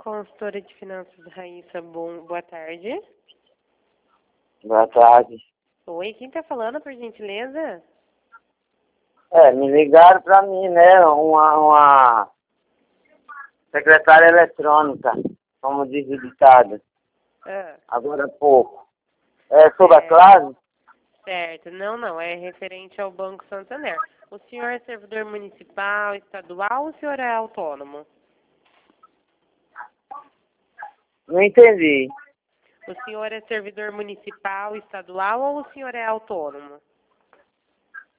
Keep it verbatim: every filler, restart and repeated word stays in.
Consultora de Finanças Raíssa, bom, boa tarde. Boa tarde. Oi, quem tá falando, por gentileza? É, me ligaram pra mim, né? Uma, uma secretária eletrônica, como diz o ditado, Ah, agora há pouco. É sobre a certo. classe? Certo, não, não, é referente ao Banco Santander. O senhor é servidor municipal, estadual ou o senhor é autônomo? Não entendi. O senhor é servidor municipal, estadual ou o senhor é autônomo?